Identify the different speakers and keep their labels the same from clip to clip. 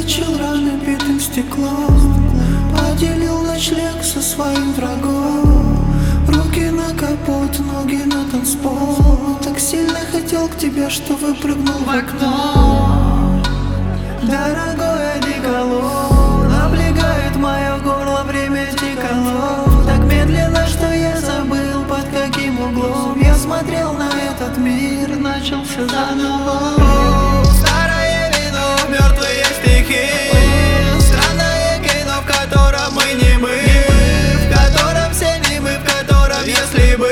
Speaker 1: залечил раны битым стеклом, поделил ночлег со своим врагом. Руки на капот, ноги на танцпол. Так сильно хотел к тебе, что выпрыгнул в окно. Дорогой одеколон облегает мое горло, время стекало так медленно, что я забыл, под каким углом я смотрел на этот мир, начался заново.
Speaker 2: Старое вино, мертвые стихи, странное кино, в котором мы не мы, в котором все не мы, в котором если бы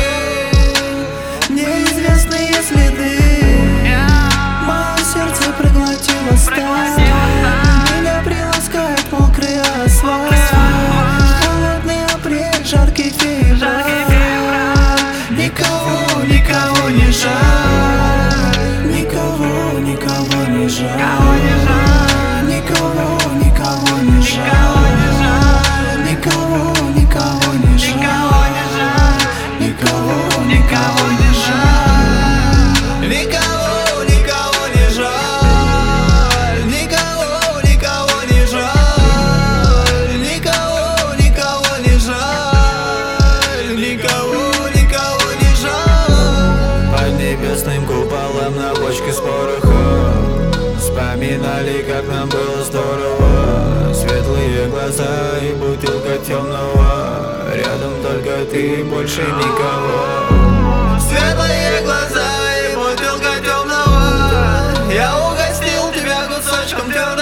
Speaker 1: неизвестные следы. Мое сердце проглотило сталь, меня приласкает мокрый асфальт. Холодный апрель, жаркий февраль. Никого, никого не жаль, никого, никого не жаль, никого, никого не жаль, никого, никого не жаль, никого, никого не жаль,
Speaker 2: никого, никого не жаль, никого, никого не жаль, никого, никого не жаль, никого, никого не жаль. Под небесным куполом на бочке с порохом вспоминали, как нам было здорово. Светлые глаза и бутылка темного, рядом только ты, больше никого. Светлые глаза и бутылка темного, я угостил тебя кусочком твердого.